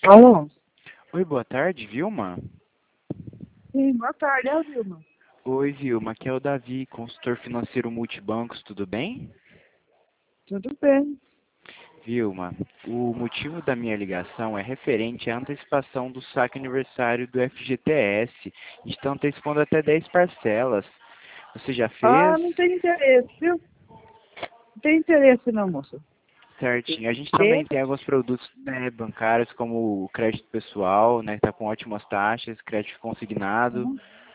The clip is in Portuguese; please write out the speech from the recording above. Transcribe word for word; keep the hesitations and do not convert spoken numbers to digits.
Alô? Oi, boa tarde, Vilma. Sim, boa tarde, é a Vilma. Oi, Vilma, aqui é o Davi, consultor financeiro multibancos, tudo bem? Tudo bem. Vilma, o motivo da minha ligação é referente à antecipação do saque aniversário do F G T S. Estão antecipando até dez parcelas. Você já Ah, fez? não tem interesse, viu? Não tem interesse não, moça. Certinho. A gente É? também tem alguns produtos, né, bancários, como o crédito pessoal, né, que está com ótimas taxas, crédito consignado.